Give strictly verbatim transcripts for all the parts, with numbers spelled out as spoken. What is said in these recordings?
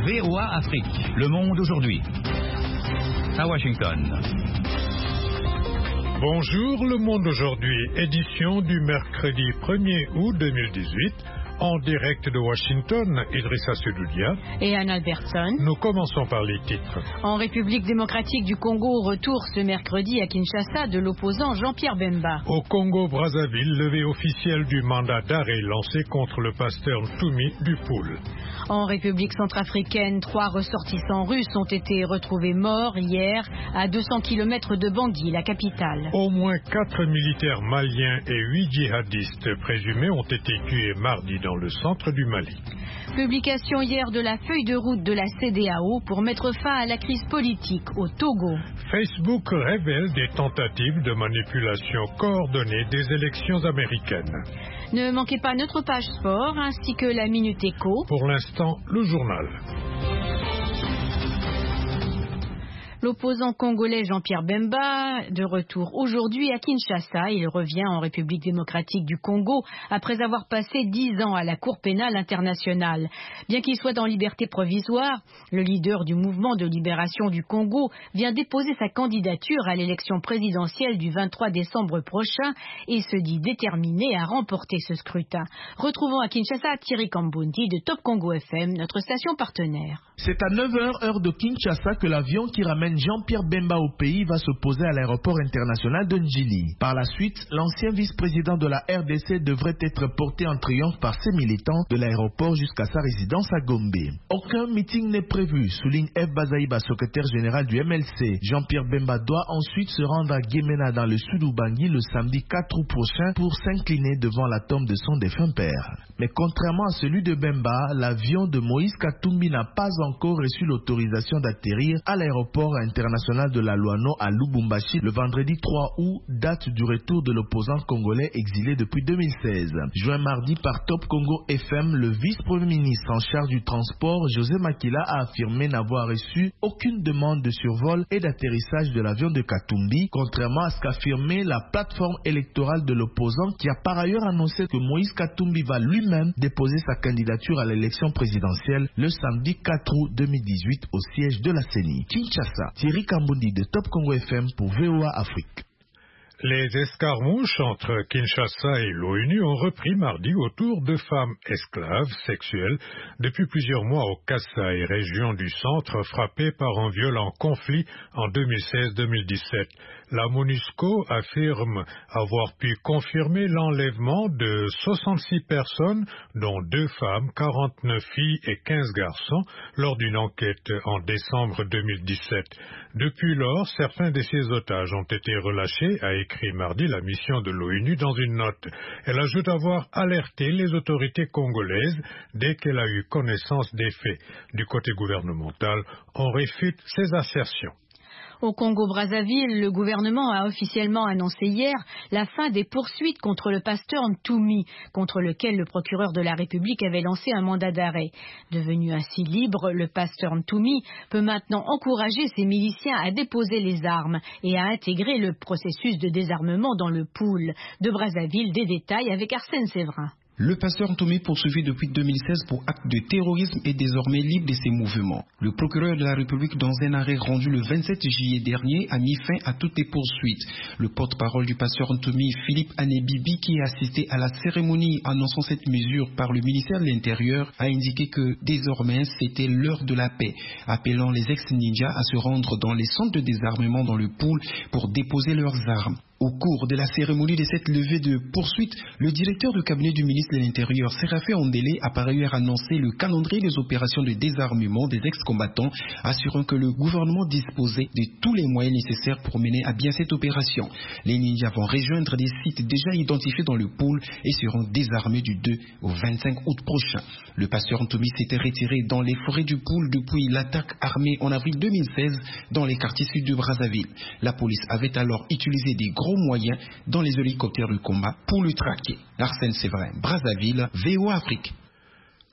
V O A Afrique, le monde aujourd'hui. À Washington. Bonjour, le monde aujourd'hui, édition du mercredi premier août deux mille dix-huit. En direct de Washington, Idrissa Sedoudia et Anne Albertson. Nous commençons par les titres. En République démocratique du Congo, retour ce mercredi à Kinshasa de l'opposant Jean-Pierre Bemba. Au Congo-Brazzaville, levée officielle du mandat d'arrêt lancé contre le pasteur Ntoumi du Poul. En République centrafricaine, trois ressortissants russes ont été retrouvés morts hier à deux cents kilomètres de Bangui, la capitale. Au moins quatre militaires maliens et huit djihadistes présumés ont été tués mardi dans le centre du Mali. Publication hier de la feuille de route de la C D A O pour mettre fin à la crise politique au Togo. Facebook révèle des tentatives de manipulation coordonnée des élections américaines. Ne manquez pas notre page sport ainsi que la Minute Éco. Pour l'instant, le journal. L'opposant congolais Jean-Pierre Bemba, de retour aujourd'hui à Kinshasa, il revient en République démocratique du Congo après avoir passé dix ans à la Cour pénale internationale. Bien qu'il soit en liberté provisoire, le leader du mouvement de libération du Congo vient déposer sa candidature à l'élection présidentielle du vingt-trois décembre prochain et se dit déterminé à remporter ce scrutin. Retrouvons à Kinshasa Thierry Kambundi de Top Congo F M, notre station partenaire. C'est à neuf heures heure de Kinshasa que l'avion qui ramène Jean-Pierre Bemba au pays va se poser à l'aéroport international de Njili. Par la suite, l'ancien vice-président de la R D C devrait être porté en triomphe par ses militants de l'aéroport jusqu'à sa résidence à Gombe. Aucun meeting n'est prévu, souligne F. Bazaïba, secrétaire général du M L C. Jean-Pierre Bemba doit ensuite se rendre à Guémena dans le sud Ubangi le samedi quatre août prochain pour s'incliner devant la tombe de son défunt père. Mais contrairement à celui de Bemba, l'avion de Moïse Katumbi n'a pas encore reçu l'autorisation d'atterrir à l'aéroport international de la Luano à Lubumbashi le vendredi trois août, date du retour de l'opposant congolais exilé depuis deux mille seize. Joint mardi par Top Congo F M, le vice-premier ministre en charge du transport, José Makila, a affirmé n'avoir reçu aucune demande de survol et d'atterrissage de l'avion de Katumbi, contrairement à ce qu'affirmait la plateforme électorale de l'opposant qui a par ailleurs annoncé que Moïse Katumbi va lui-même déposer sa candidature à l'élection présidentielle le samedi quatre août deux mille dix-huit au siège de la C E N I. Kinshasa, Thierry Kambundi de Top Congo F M pour V O A Afrique. Les escarmouches entre Kinshasa et l'ONU ont repris mardi autour de femmes esclaves sexuelles depuis plusieurs mois au Kasaï, région du centre frappée par un violent conflit en deux mille seize deux mille dix-sept. La MONUSCO affirme avoir pu confirmer l'enlèvement de soixante-six personnes, dont deux femmes, quarante-neuf filles et quinze garçons, lors d'une enquête en décembre deux mille dix-sept. Depuis lors, certains de ces otages ont été relâchés, a écrit mardi la mission de l'ONU dans une note. Elle ajoute avoir alerté les autorités congolaises dès qu'elle a eu connaissance des faits. Du côté gouvernemental, on réfute ces assertions. Au Congo-Brazzaville, le gouvernement a officiellement annoncé hier la fin des poursuites contre le pasteur Ntoumi, contre lequel le procureur de la République avait lancé un mandat d'arrêt. Devenu ainsi libre, le pasteur Ntoumi peut maintenant encourager ses miliciens à déposer les armes et à intégrer le processus de désarmement dans le pool. De Brazzaville, des détails avec Arsène Séverin. Le pasteur Ntoumi, poursuivi depuis deux mille seize pour acte de terrorisme, est désormais libre de ses mouvements. Le procureur de la République, dans un arrêt rendu le vingt-sept juillet dernier, a mis fin à toutes les poursuites. Le porte-parole du pasteur Ntoumi, Philippe Anebibi, qui a assisté à la cérémonie annonçant cette mesure par le ministère de l'Intérieur, a indiqué que désormais c'était l'heure de la paix, appelant les ex-ninjas à se rendre dans les centres de désarmement dans le pool pour déposer leurs armes. Au cours de la cérémonie de cette levée de poursuite, le directeur du cabinet du ministre de l'Intérieur, Séraphin Ondélé, a par ailleurs annoncé le calendrier des opérations de désarmement des ex-combattants, assurant que le gouvernement disposait de tous les moyens nécessaires pour mener à bien cette opération. Les ninjas vont rejoindre des sites déjà identifiés dans le pôle et seront désarmés du deux au vingt-cinq août prochain. Le pasteur Ntoumi s'était retiré dans les forêts du pôle depuis l'attaque armée en avril deux mille seize dans les quartiers sud de Brazzaville. La police avait alors utilisé des gros moyens dans les hélicoptères de combat pour le traquer. Arsène Séverin, Brazzaville, V O A Afrique.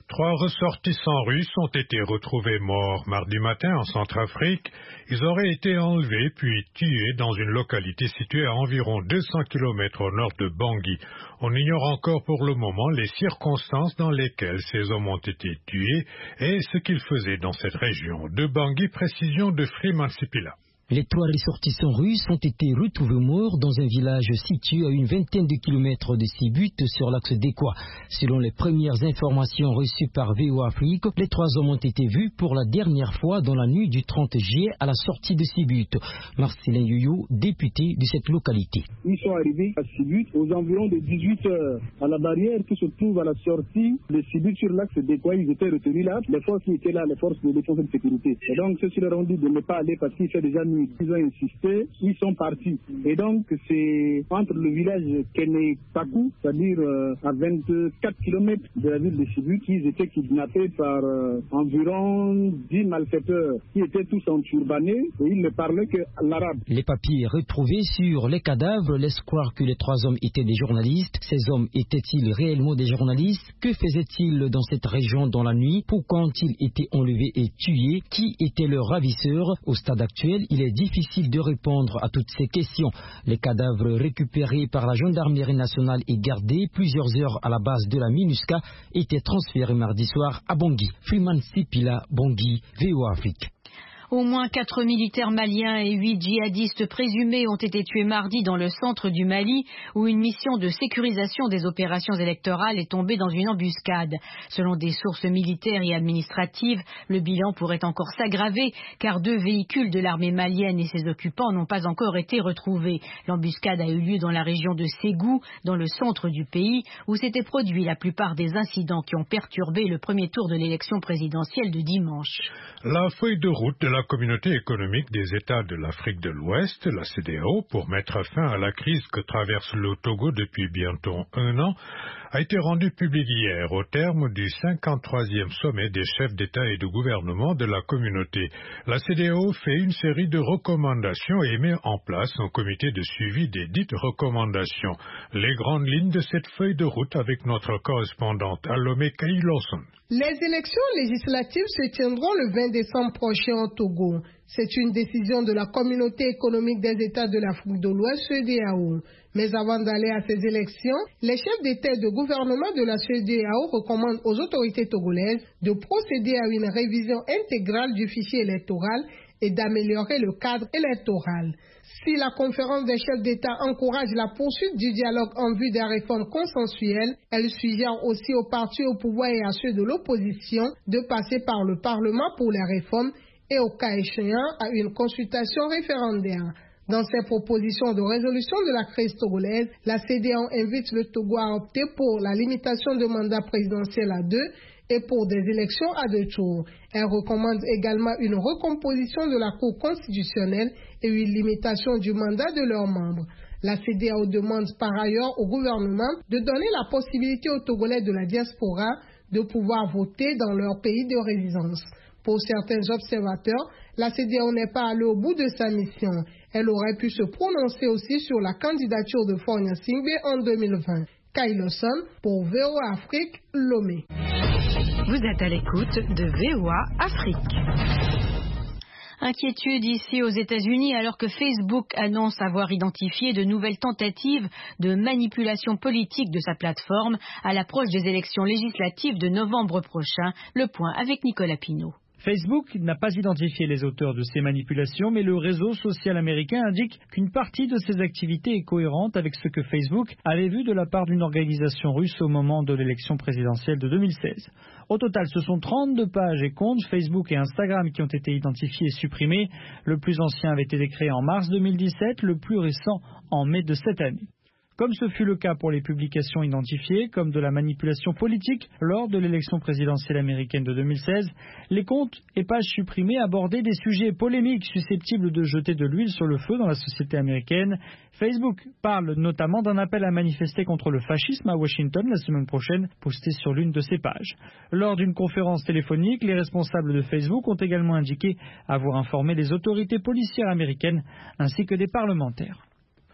Trois ressortissants russes ont été retrouvés morts mardi matin en Centrafrique. Ils auraient été enlevés puis tués dans une localité située à environ deux cents kilomètres au nord de Bangui. On ignore encore pour le moment les circonstances dans lesquelles ces hommes ont été tués et ce qu'ils faisaient dans cette région. De Bangui, précision de Freeman Sipila. Les trois ressortissants russes ont été retrouvés morts dans un village situé à une vingtaine de kilomètres de Sibut sur l'axe d'Ekwa. Selon les premières informations reçues par V O Afrique, les trois hommes ont été vus pour la dernière fois dans la nuit du trente juillet à la sortie de Sibut. Marcelin Yoyo, député de cette localité. Ils sont arrivés à Sibut aux environs de dix-huit heures. À la barrière qui se trouve à la sortie de Sibut sur l'axe d'Ekwa, ils étaient retenus là. Les forces qui étaient là, les forces de défense et de sécurité. Et donc, ceux qui leur ont dit de ne pas aller parce qu'il fait déjà nuit. Ils ont insisté, ils sont partis. Et donc, c'est entre le village Kene-Pakou, c'est-à-dire euh, à vingt-quatre kilomètres de la ville de Sibut, qu'ils étaient kidnappés par euh, environ dix malfaiteurs qui étaient tous enturbanés et ils ne parlaient que l'arabe. Les papiers retrouvés sur les cadavres laissent croire que les trois hommes étaient des journalistes. Ces hommes étaient-ils réellement des journalistes? Que faisaient-ils dans cette région dans la nuit? Pourquoi ont-ils été enlevés et tués? Qui étaient leurs ravisseurs? Au stade actuel, il est difficile de répondre à toutes ces questions. Les cadavres récupérés par la gendarmerie nationale et gardés plusieurs heures à la base de la MINUSCA étaient transférés mardi soir à Bangui. Freeman Sipila, Bangui, V O Afrique. Au moins quatre militaires maliens et huit djihadistes présumés ont été tués mardi dans le centre du Mali, où une mission de sécurisation des opérations électorales est tombée dans une embuscade. Selon des sources militaires et administratives, le bilan pourrait encore s'aggraver, car deux véhicules de l'armée malienne et ses occupants n'ont pas encore été retrouvés. L'embuscade a eu lieu dans la région de Ségou, dans le centre du pays, où s'étaient produits la plupart des incidents qui ont perturbé le premier tour de l'élection présidentielle de dimanche. La feuille de route de la Communauté économique des États de l'Afrique de l'Ouest, la C E D A O, pour mettre fin à la crise que traverse le Togo depuis bientôt un an, a été rendue publique hier au terme du cinquante-troisième sommet des chefs d'État et de gouvernement de la communauté. La C E D A O fait une série de recommandations et met en place un comité de suivi des dites recommandations. Les grandes lignes de cette feuille de route avec notre correspondante à Lomé Kay Lawson. Les élections législatives se tiendront le vingt décembre prochain au Togo. C'est une décision de la Communauté économique des États de l'Afrique de l'Ouest, C E D A O. Mais avant d'aller à ces élections, les chefs d'État et de gouvernement de la C E D A O recommandent aux autorités togolaises de procéder à une révision intégrale du fichier électoral et d'améliorer le cadre électoral. Si la conférence des chefs d'État encourage la poursuite du dialogue en vue des réformes consensuelles, elle suggère aussi aux partis au pouvoir et à ceux de l'opposition de passer par le Parlement pour les réformes et au cas échéant à une consultation référendaire. Dans ses propositions de résolution de la crise togolaise, la C E D A O invite le Togo à opter pour la limitation de mandat présidentiel à deux et pour des élections à deux tours. Elle recommande également une recomposition de la Cour constitutionnelle et une limitation du mandat de leurs membres. La C E D A O demande par ailleurs au gouvernement de donner la possibilité aux Togolais de la diaspora de pouvoir voter dans leur pays de résidence. Pour certains observateurs, la C E D A O n'est pas allée au bout de sa mission. Elle aurait pu se prononcer aussi sur la candidature de Faure Gnassingbé en deux mille vingt. Kay Lawson pour V O A Afrique, Lomé. Vous êtes à l'écoute de V O A Afrique. Inquiétude ici aux États-Unis alors que Facebook annonce avoir identifié de nouvelles tentatives de manipulation politique de sa plateforme à l'approche des élections législatives de novembre prochain. Le point avec Nicolas Pinault. Facebook n'a pas identifié les auteurs de ces manipulations, mais le réseau social américain indique qu'une partie de ces activités est cohérente avec ce que Facebook avait vu de la part d'une organisation russe au moment de l'élection présidentielle de deux mille seize. Au total, ce sont trente-deux pages et comptes Facebook et Instagram qui ont été identifiés et supprimés. Le plus ancien avait été créé en mars deux mille dix-sept, le plus récent en mai de cette année. Comme ce fut le cas pour les publications identifiées, comme de la manipulation politique lors de l'élection présidentielle américaine de deux mille seize, les comptes et pages supprimées abordaient des sujets polémiques susceptibles de jeter de l'huile sur le feu dans la société américaine. Facebook parle notamment d'un appel à manifester contre le fascisme à Washington la semaine prochaine, posté sur l'une de ses pages. Lors d'une conférence téléphonique, les responsables de Facebook ont également indiqué avoir informé les autorités policières américaines ainsi que des parlementaires.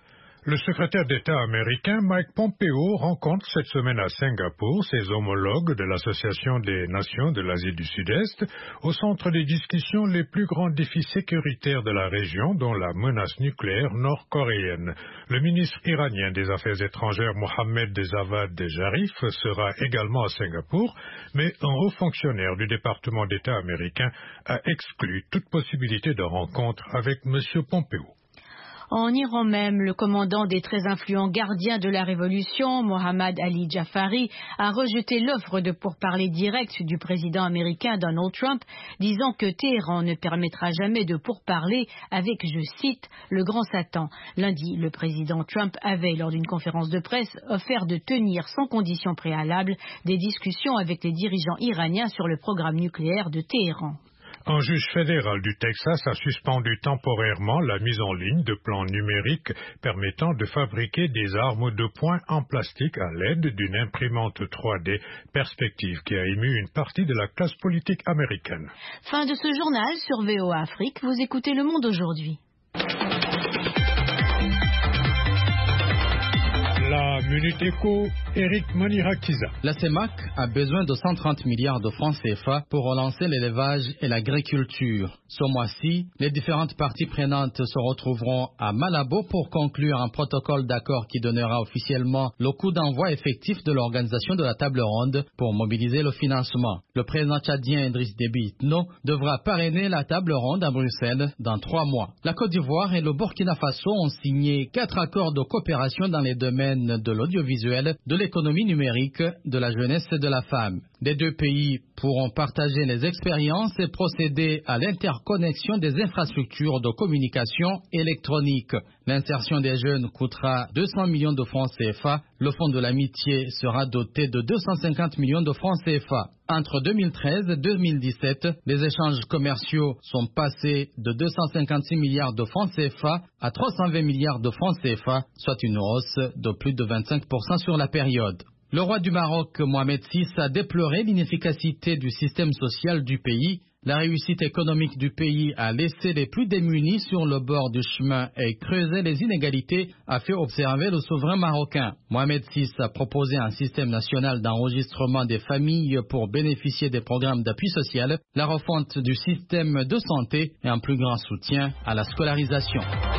Le secrétaire d'État américain Mike Pompeo rencontre cette semaine à Singapour ses homologues de l'Association des Nations de l'Asie du Sud-Est, au centre des discussions les plus grands défis sécuritaires de la région, dont la menace nucléaire nord-coréenne. Le ministre iranien des Affaires étrangères Mohammed Javad Zarif sera également à Singapour, mais un haut fonctionnaire du département d'État américain a exclu toute possibilité de rencontre avec M. Pompeo. En Iran même, le commandant des très influents gardiens de la révolution, Mohammad Ali Jafari, a rejeté l'offre de pourparlers directs du président américain Donald Trump, disant que Téhéran ne permettra jamais de pourparler avec, je cite, le grand Satan. Lundi, le président Trump avait, lors d'une conférence de presse, offert de tenir sans condition préalable des discussions avec les dirigeants iraniens sur le programme nucléaire de Téhéran. Un juge fédéral du Texas a suspendu temporairement la mise en ligne de plans numériques permettant de fabriquer des armes de poing en plastique à l'aide d'une imprimante trois D, perspective qui a ému une partie de la classe politique américaine. Fin de ce journal sur V O A Afrique. Vous écoutez Le Monde aujourd'hui. La Minute Éco, Eric Manirakiza. La CEMAC a besoin de cent trente milliards de francs C F A pour relancer l'élevage et l'agriculture. Ce mois-ci, les différentes parties prenantes se retrouveront à Malabo pour conclure un protocole d'accord qui donnera officiellement le coup d'envoi effectif de l'organisation de la table ronde pour mobiliser le financement. Le président tchadien Idriss Déby Itno devra parrainer la table ronde à Bruxelles dans trois mois. La Côte d'Ivoire et le Burkina Faso ont signé quatre accords de coopération dans les domaines de l'audiovisuel, de l'économie numérique, de la jeunesse et de la femme. Les deux pays pourront partager les expériences et procéder à l'interconnexion des infrastructures de communication électronique. L'insertion des jeunes coûtera deux cents millions de francs C F A. Le fonds de l'amitié sera doté de deux cent cinquante millions de francs C F A. Entre deux mille treize et deux mille dix-sept, les échanges commerciaux sont passés de deux cent cinquante-six milliards de francs C F A à trois cent vingt milliards de francs C F A, soit une hausse de plus de vingt-cinq pour cent sur la période. Le roi du Maroc, Mohamed six, a déploré l'inefficacité du système social du pays. La réussite économique du pays a laissé les plus démunis sur le bord du chemin et creusé les inégalités, a fait observer le souverain marocain. Mohamed six a proposé un système national d'enregistrement des familles pour bénéficier des programmes d'appui social, la refonte du système de santé et un plus grand soutien à la scolarisation.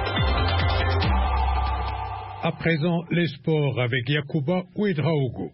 À présent, les sports avec Yacouba Ouedraogo.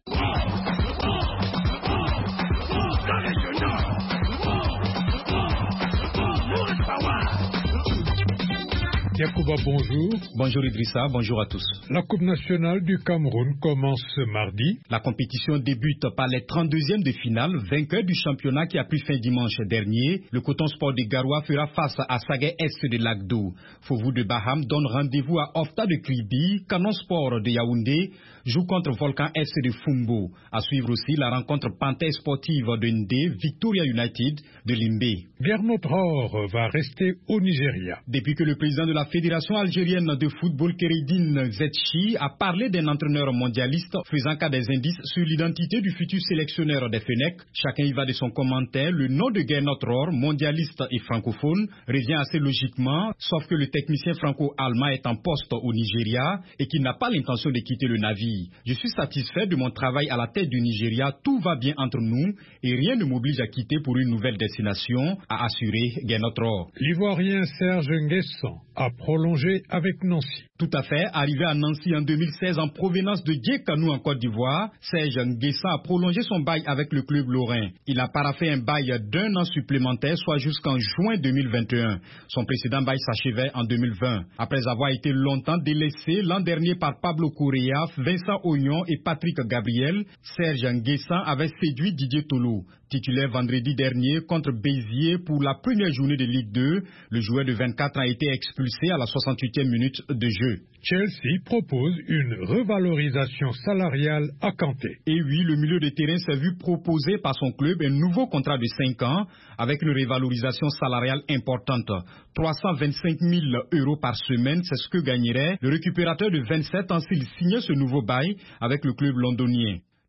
Yacouba, bonjour. Bonjour Idrissa, bonjour à tous. La Coupe nationale du Cameroun commence ce mardi. La compétition débute par les trente-deuxièmes de finale, vainqueur du championnat qui a pris fin dimanche dernier. Le Coton Sport de Garoua fera face à Sagaï Est de Lagdo. Fauveau de Baham donne rendez-vous à Ofta de Kribi. Canon Sport de Yaoundé joue contre Volcan Est de Fumbo. À suivre aussi la rencontre Panthère Sportive de Ndé, Victoria United de Limbé. Gernot Rohr va rester au Nigeria. Depuis que le président de la Fédération algérienne de football, Kéredine Zetchi, a parlé d'un entraîneur mondialiste faisant cas des indices sur l'identité du futur sélectionneur des Fenech. Chacun y va de son commentaire. Le nom de Gernot Rohr, mondialiste et francophone, revient assez logiquement, sauf que le technicien franco-allemand est en poste au Nigeria et qu'il n'a pas l'intention de quitter le navire. Je suis satisfait de mon travail à la tête du Nigeria. Tout va bien entre nous et rien ne m'oblige à quitter pour une nouvelle destination, a assuré Gernot Rohr. L'Ivoirien Serge Nguessan a prolongé avec Nancy. Tout à fait. Arrivé à Nancy en deux mille seize en provenance de Djekanou en Côte d'Ivoire, Serge Nguessan a prolongé son bail avec le club lorrain. Il a paraphé un bail d'un an supplémentaire, soit jusqu'en juin deux mille vingt et un. Son précédent bail s'achevait en deux mille vingt. Après avoir été longtemps délaissé l'an dernier par Pablo Correa, Vincent Ognon et Patrick Gabriel, Serge Nguessan avait séduit Didier Tolo. Titulaire vendredi dernier contre Béziers pour la première journée de Ligue deux, le joueur de vingt-quatre ans a été expulsé à la soixante-huitième minute de jeu. Chelsea propose une revalorisation salariale à Kanté. Et oui, le milieu de terrain s'est vu proposer par son club un nouveau contrat de cinq ans avec une revalorisation salariale importante. trois cent vingt-cinq mille euros par semaine, c'est ce que gagnerait le récupérateur de vingt-sept ans s'il signait ce nouveau bail avec le club londonien.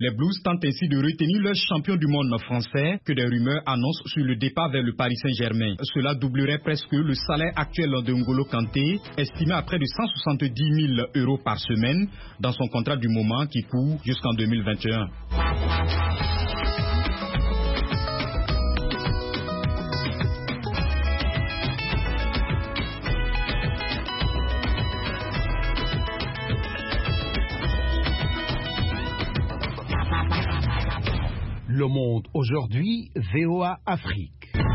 Les Blues tentent ainsi de retenir leur champion du monde français que des rumeurs annoncent sur le départ vers le Paris Saint-Germain. Cela doublerait presque le salaire actuel de N'Golo Kanté, estimé à près de cent soixante-dix mille euros par semaine dans son contrat du moment qui court jusqu'en deux mille vingt et un. Le Monde aujourd'hui, V O A Afrique.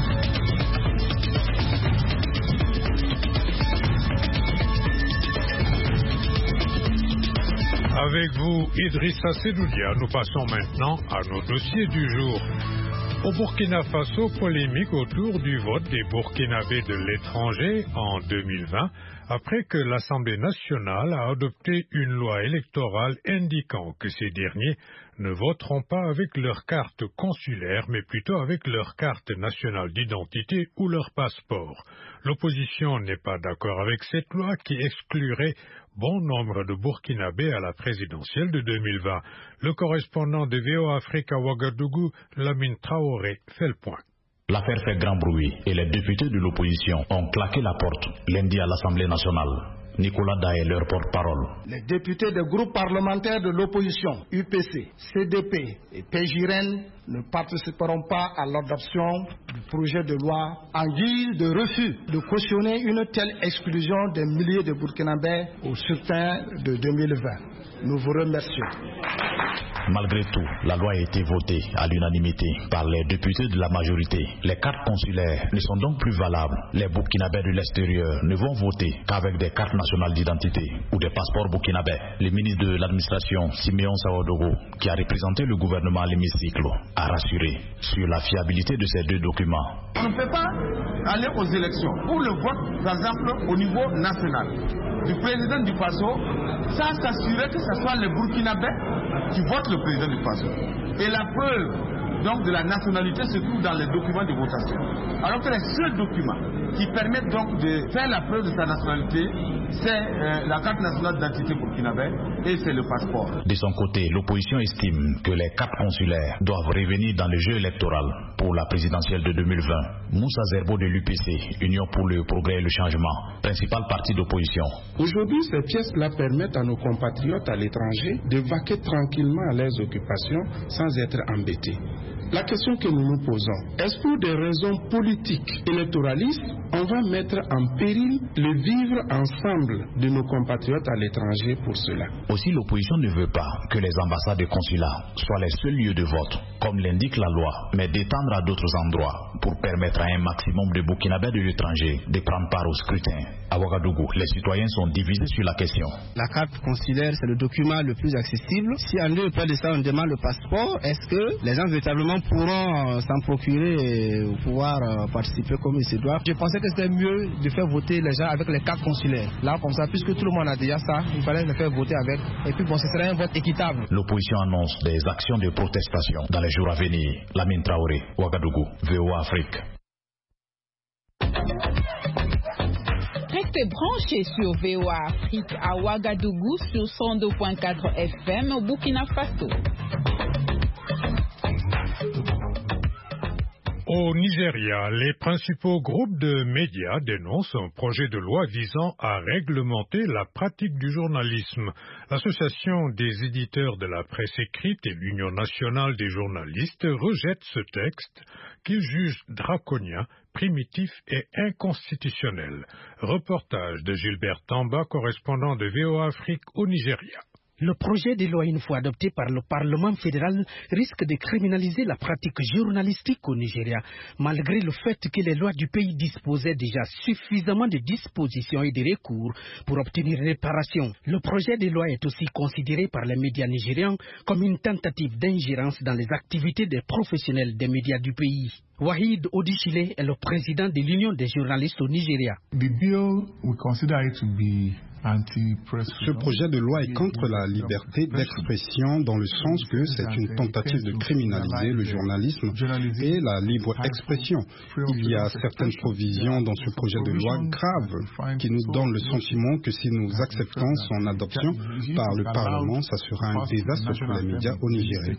Avec vous, Idrissa Sedoudia, nous passons maintenant à nos dossiers du jour. Au Burkina Faso, polémique autour du vote des Burkinabés de l'étranger en deux mille vingt, après que l'Assemblée nationale a adopté une loi électorale indiquant que ces derniers ne voteront pas avec leur carte consulaire, mais plutôt avec leur carte nationale d'identité ou leur passeport. L'opposition n'est pas d'accord avec cette loi qui exclurait bon nombre de Burkinabés à la présidentielle de deux mille vingt. Le correspondant de V O A Afrique à Ouagadougou, Lamine Traoré, fait le point. L'affaire fait grand bruit et les députés de l'opposition ont claqué la porte lundi à l'Assemblée nationale. Nicolas Daye, leur porte-parole. Les députés des groupes parlementaires de l'opposition, U P C, C D P et P J R E N, ne participeront pas à l'adoption du projet de loi en guise de refus de cautionner une telle exclusion des milliers de Burkinabés au scrutin de deux mille vingt. Nous vous remercions. Malgré tout, la loi a été votée à l'unanimité par les députés de la majorité. Les cartes consulaires ne sont donc plus valables. Les Burkinabés de l'extérieur ne vont voter qu'avec des cartes nationales d'identité ou des passeports burkinabés. Le ministre de l'administration, Siméon Sawadogo, qui a représenté le gouvernement à l'hémicycle, a rassuré sur la fiabilité de ces deux documents. On ne peut pas aller aux élections pour le vote, par exemple, au niveau national du président du Faso, sans s'assurer que ce soit les Burkinabés qui votent le président du Faso. Et la preuve donc de la nationalité se trouve dans les documents de votation. Alors que les seuls documents qui permettent donc de faire la preuve de sa nationalité, c'est euh, la carte nationale d'identité burkinabé et c'est le passeport. De son côté, l'opposition estime que les cartes consulaires doivent revenir dans le jeu électoral pour la présidentielle de deux mille vingt. Moussa Zerbo de l'U P C, Union pour le progrès et le changement, principal parti d'opposition. Aujourd'hui, ces pièces-là permettent à nos compatriotes à l'étranger de vaquer tranquillement à leurs occupations sans être embêtés. La question que nous nous posons, est-ce pour des raisons politiques électoralistes, on va mettre en péril le vivre ensemble de nos compatriotes à l'étranger pour cela? Aussi, l'opposition ne veut pas que les ambassades et consulats soient les seuls lieux de vote, comme l'indique la loi, mais d'étendre à d'autres endroits pour permettre à un maximum de Burkinabés de l'étranger de prendre part au scrutin. À Ouagadougou, les citoyens sont divisés sur la question. La carte consulaire, c'est le document le plus accessible. Si en lieu de ça, on demande le passeport, est-ce que les gens véritablement pourront s'en procurer et pouvoir participer comme il se doit? Je pensais que c'était mieux de faire voter les gens avec les cartes consulaires. Là, comme ça, puisque tout le monde a déjà ça, il fallait les faire voter avec. Et puis bon, ce serait un vote équitable. L'opposition annonce des actions de protestation dans les jours à venir. Lamine Traoré, Ouagadougou, V O A Afrique. Restez branchés sur V O A Afrique à Ouagadougou sur cent deux virgule quatre F M au Burkina Faso. Au Nigeria, les principaux groupes de médias dénoncent un projet de loi visant à réglementer la pratique du journalisme. L'Association des éditeurs de la presse écrite et l'Union nationale des journalistes rejettent ce texte qu'ils jugent draconien, primitif et inconstitutionnel. Reportage de Gilbert Tamba, correspondant de V O A Afrique au Nigeria. Le projet de loi, une fois adopté par le Parlement fédéral, risque de criminaliser la pratique journalistique au Nigeria, malgré le fait que les lois du pays disposaient déjà suffisamment de dispositions et de recours pour obtenir réparation. Le projet de loi est aussi considéré par les médias nigérians comme une tentative d'ingérence dans les activités des professionnels des médias du pays. Wahid Odichile est le président de l'Union des journalistes au Nigeria. The bill, we consider it to be Ce projet de loi est contre la liberté d'expression dans le sens que c'est une tentative de criminaliser le journalisme et la libre expression. Il y a certaines provisions dans ce projet de loi graves qui nous donnent le sentiment que si nous acceptons son adoption par le Parlement, ça sera un désastre pour les médias au Nigeria.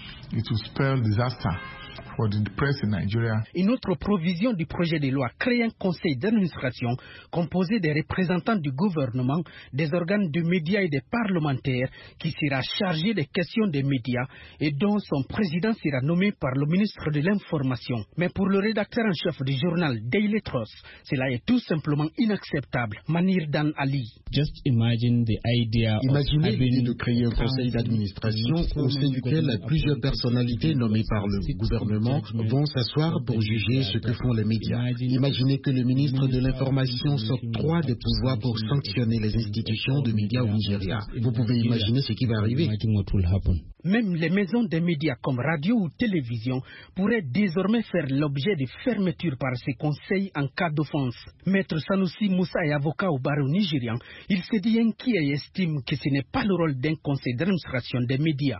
Une autre provision du projet de loi crée un conseil d'administration composé des représentants du gouvernement, des organes de médias et des parlementaires qui sera chargé des questions des médias et dont son président sera nommé par le ministre de l'Information. Mais pour le rédacteur en chef du journal Daily Trust, cela est tout simplement inacceptable. Manir Dan Ali. Imaginez l'idée de créer un conseil d'administration au sein duquel plusieurs personnalités nommées par le gouvernement vont s'asseoir pour juger ce que font les médias. Imaginez que le ministre de l'Information s'octroie des pouvoirs pour sanctionner les institutions de médias au Nigeria. Vous pouvez imaginer ce qui va arriver. Même les maisons des médias comme radio ou télévision pourraient désormais faire l'objet de fermeture par ces conseils en cas d'offense. Maître Sanusi Moussa est avocat au barreau nigérian. Il se dit inquiet et estime que ce n'est pas le rôle d'un conseil d'administration des médias.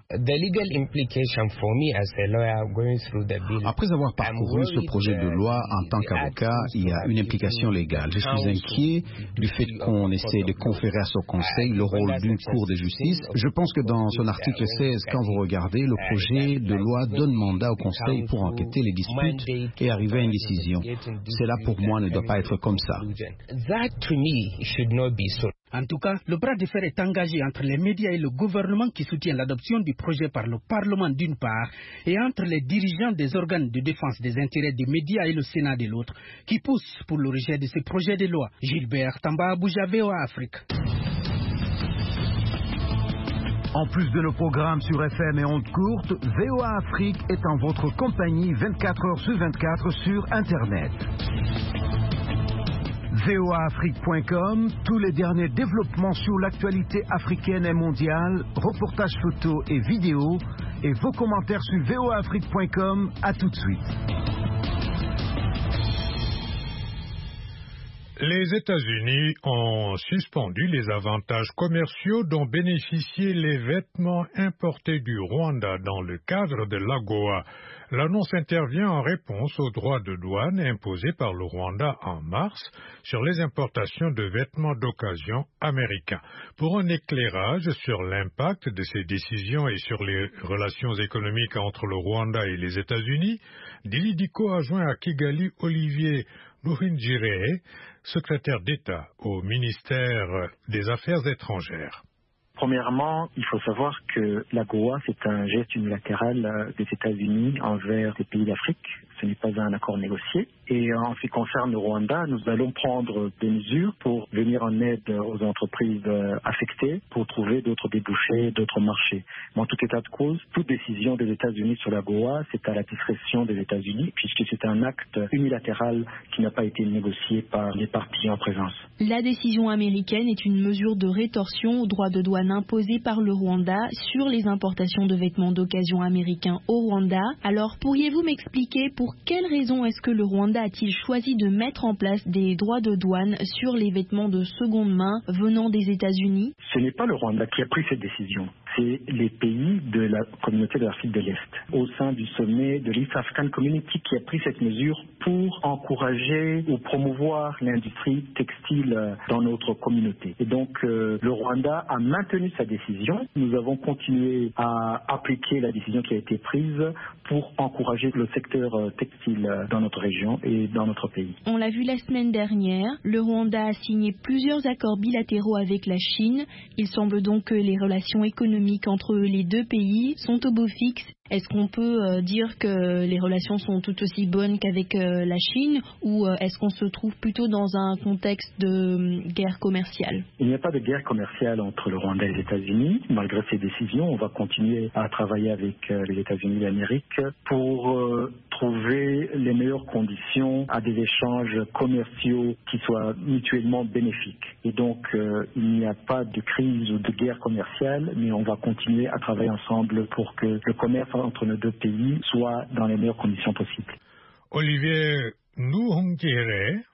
Après avoir parcouru ce projet de loi en tant qu'avocat, il y a une implication légale. Je suis inquiet du fait qu'on essaie de conférer à ce conseil le rôle d'une cour de justice. Je pense que dans son article seize, quand vous regardez, le projet de loi donne mandat au conseil pour enquêter les disputes et arriver à une décision. Cela pour moi ne doit pas être comme ça. En tout cas, le bras de fer est engagé entre les médias et le gouvernement qui soutient l'adoption du projet par le Parlement d'une part et entre les dirigeants des organes de défense des intérêts des médias et le Sénat de l'autre qui poussent pour le rejet de ce projet de loi. Gilbert Tamba Abuja, V O A Afrique. En plus de nos programmes sur F M et ondes courtes, V O A Afrique est en votre compagnie vingt-quatre heures sur vingt-quatre sur Internet. V O A Afrique point com, tous les derniers développements sur l'actualité africaine et mondiale, reportages photos et vidéos, et vos commentaires sur V O A Afrique point com. À tout de suite. Les États-Unis ont suspendu les avantages commerciaux dont bénéficiaient les vêtements importés du Rwanda dans le cadre de l'AGOA. L'annonce intervient en réponse aux droits de douane imposés par le Rwanda en mars sur les importations de vêtements d'occasion américains. Pour un éclairage sur l'impact de ces décisions et sur les relations économiques entre le Rwanda et les États-Unis, Dili Diko a joint à Kigali Olivier Nduhungirehe, secrétaire d'État au ministère des Affaires étrangères. Premièrement, il faut savoir que l'AGOA, c'est un geste unilatéral des États-Unis envers les pays d'Afrique. Ce n'est pas un accord négocié. Et en ce qui concerne le Rwanda, nous allons prendre des mesures pour venir en aide aux entreprises affectées, pour trouver d'autres débouchés, d'autres marchés. Mais en tout état de cause, toute décision des États-Unis sur l'AGOA, c'est à la discrétion des États-Unis, puisque c'est un acte unilatéral qui n'a pas été négocié par les parties en présence. La décision américaine est une mesure de rétorsion aux droits de douane imposés par le Rwanda sur les importations de vêtements d'occasion américains au Rwanda. Alors, pourriez-vous m'expliquer pour quelles raisons est-ce que le Rwanda a-t-il choisi de mettre en place des droits de douane sur les vêtements de seconde main venant des États-Unis? Ce n'est pas le Rwanda qui a pris cette décision. C'est les pays de la communauté de l'Afrique de l'Est, au sein du sommet de l'East African Community, qui a pris cette mesure pour encourager ou promouvoir l'industrie textile dans notre communauté. Et donc, euh, le Rwanda a maintenu sa décision. Nous avons continué à appliquer la décision qui a été prise pour encourager le secteur textile dans notre région et dans notre pays. On l'a vu la semaine dernière, le Rwanda a signé plusieurs accords bilatéraux avec la Chine. Il semble donc que les relations économiques entre les deux pays sont au beau fixe. Est-ce qu'on peut euh, dire que les relations sont tout aussi bonnes qu'avec euh, la Chine ou euh, est-ce qu'on se trouve plutôt dans un contexte de euh, guerre commerciale? Il n'y a pas de guerre commerciale entre le Rwanda et les États-Unis. Malgré ces décisions, on va continuer à travailler avec euh, les États-Unis d'Amérique pour euh, trouver les meilleures conditions à des échanges commerciaux qui soient mutuellement bénéfiques. Et donc, euh, il n'y a pas de crise ou de guerre commerciale, mais on va continuer à travailler ensemble pour que le commerce entre nos deux pays soit dans les meilleures conditions possibles. Olivier Nduhungirehe,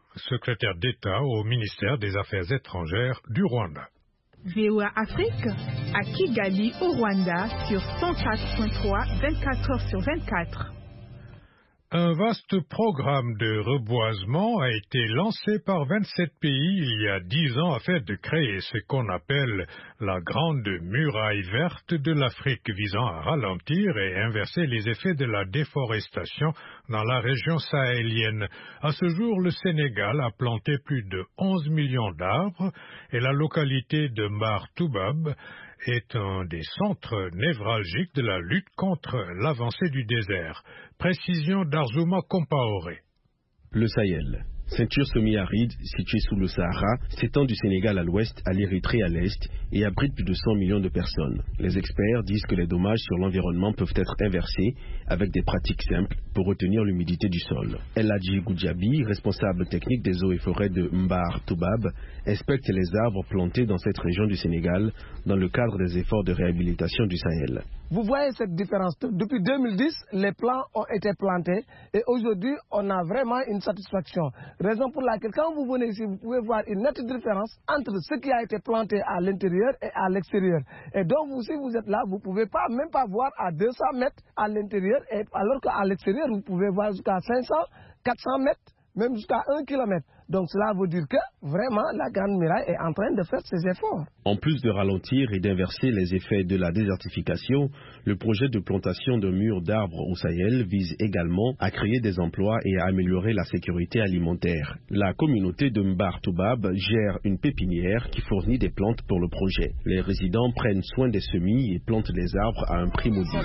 secrétaire d'État au ministère des Affaires étrangères du Rwanda. V O A Afrique à Kigali au Rwanda sur cent quatre point trois, vingt-quatre heures sur vingt-quatre. Un vaste programme de reboisement a été lancé par vingt-sept pays il y a dix ans afin de créer ce qu'on appelle la grande muraille verte de l'Afrique, visant à ralentir et inverser les effets de la déforestation dans la région sahélienne. À ce jour, le Sénégal a planté plus de onze millions d'arbres et la localité de Mbar Toubab est un des centres névralgiques de la lutte contre l'avancée du désert. Précision d'Arzouma Compaoré. Le Sahel, ceinture semi-aride située sous le Sahara, s'étend du Sénégal à l'ouest à l'Érythrée à l'est et abrite plus de cent millions de personnes. Les experts disent que les dommages sur l'environnement peuvent être inversés avec des pratiques simples pour retenir l'humidité du sol. El Hadji Goudjabi, responsable technique des eaux et forêts de Mbar Toubab, inspecte les arbres plantés dans cette région du Sénégal dans le cadre des efforts de réhabilitation du Sahel. Vous voyez cette différence. Depuis deux mille dix, les plants ont été plantés et aujourd'hui, on a vraiment une satisfaction. Raison pour laquelle, quand vous venez ici, vous pouvez voir une nette différence entre ce qui a été planté à l'intérieur et à l'extérieur. Et donc, vous, si vous êtes là, vous ne pouvez pas, même pas voir à deux cents mètres à l'intérieur, et alors qu'à l'extérieur, vous pouvez voir jusqu'à cinq cents, quatre cents mètres, même jusqu'à un kilomètre. Donc cela veut dire que vraiment la Grande Muraille est en train de faire ses efforts. En plus de ralentir et d'inverser les effets de la désertification, le projet de plantation de murs d'arbres au Sahel vise également à créer des emplois et à améliorer la sécurité alimentaire. La communauté de Mbar Toubab gère une pépinière qui fournit des plantes pour le projet. Les résidents prennent soin des semis et plantent des arbres à un prix modique.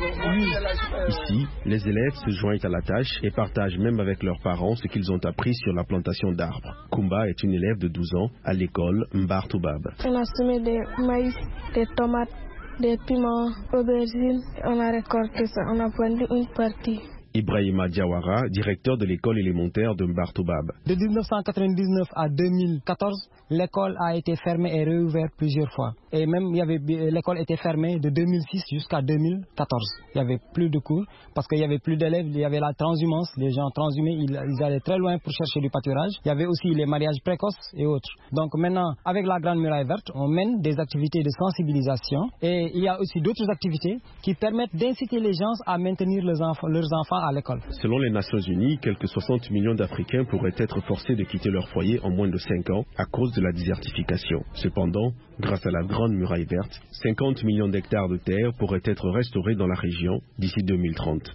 Ici, les élèves se joignent à la tâche et partagent même avec leurs parents ce qu'ils ont appris sur la plantation d'arbres. Kumba est une élève de douze ans à l'école Mbar Toubab. On a semé des maïs, des tomates, des piments, aubergines. On a récolté ça, on a vendu une partie. Ibrahima Diawara, directeur de l'école élémentaire de Mbar Toubab. De mille neuf cent quatre-vingt-dix-neuf à deux mille quatorze, l'école a été fermée et réouverte plusieurs fois. Et même l'école était fermée de deux mille six jusqu'à deux mille quatorze. Il n'y avait plus de cours parce qu'il n'y avait plus d'élèves, il y avait la transhumance, les gens transhumaient, ils, ils allaient très loin pour chercher du pâturage. Il y avait aussi les mariages précoces et autres. Donc maintenant, avec la Grande Muraille Verte, on mène des activités de sensibilisation et il y a aussi d'autres activités qui permettent d'inciter les gens à maintenir leurs enfants, leurs enfants à l'école. Selon les Nations Unies, quelques soixante millions d'Africains pourraient être forcés de quitter leur foyer en moins de cinq ans à cause de la désertification. Cependant, grâce à la Grande Muraille Verte, cinquante millions d'hectares de terre pourraient être restaurés dans la région d'ici deux mille trente.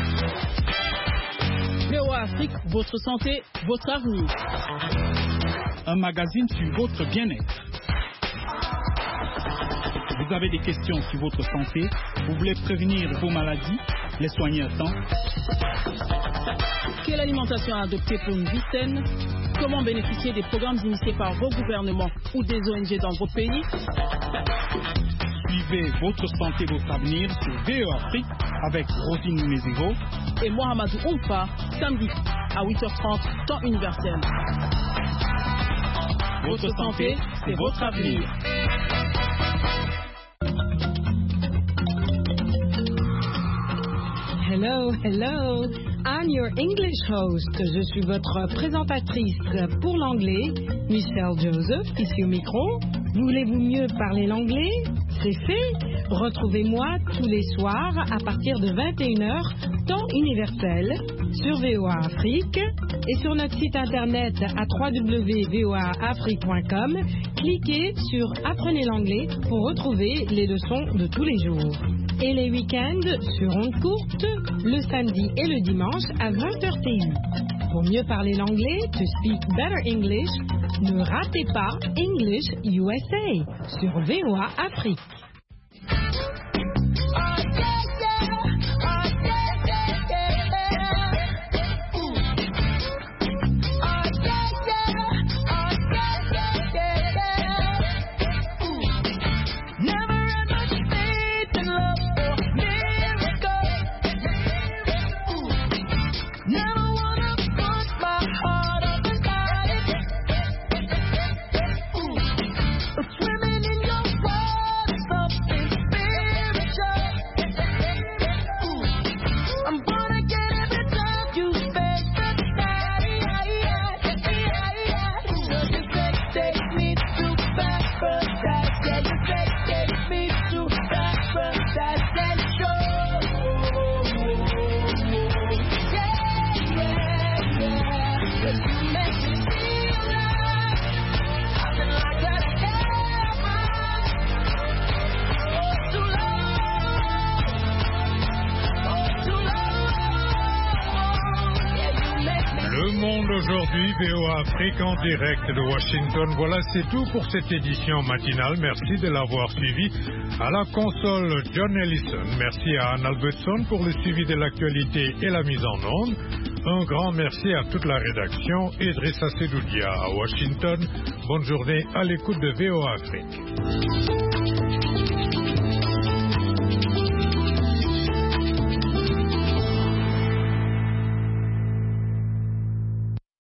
V O A Afrique, votre santé, votre avenir. Un magazine sur votre bien-être. Vous avez des questions sur votre santé, vous voulez prévenir vos maladies, les soigner à temps. Quelle alimentation adopter pour une vie saine? Comment bénéficier des programmes initiés par vos gouvernements ou des O N G dans vos pays? Suivez votre santé, votre avenir sur V O A Afrique avec Rosine Mézéro et Mohamedou Oumfa, samedi à huit heures trente, temps universel. Votre santé, c'est votre avenir. Hello, hello. I'm your English host. Je suis votre présentatrice pour l'anglais, Michelle Joseph, ici au micro. Voulez-vous mieux parler l'anglais? C'est fait. Retrouvez-moi tous les soirs à partir de vingt et une heures, temps universel, sur V O A Afrique et sur notre site internet à w w w point v o a afrique point com. Cliquez sur Apprenez l'anglais pour retrouver les leçons de tous les jours. Et les week-ends sur ondes courtes, le samedi et le dimanche à vingt heures T U. Pour mieux parler l'anglais, to speak better English, ne ratez pas English U S A sur V O A Afrique. Swimming in your water. Aujourd'hui, V O A Afrique en direct de Washington. Voilà, c'est tout pour cette édition matinale. Merci de l'avoir suivi. À la console, John Ellison. Merci à Anne Albertson pour le suivi de l'actualité et la mise en onde. Un grand merci à toute la rédaction. Idrissa Sedoudia à Washington. Bonne journée à l'écoute de V O A Afrique.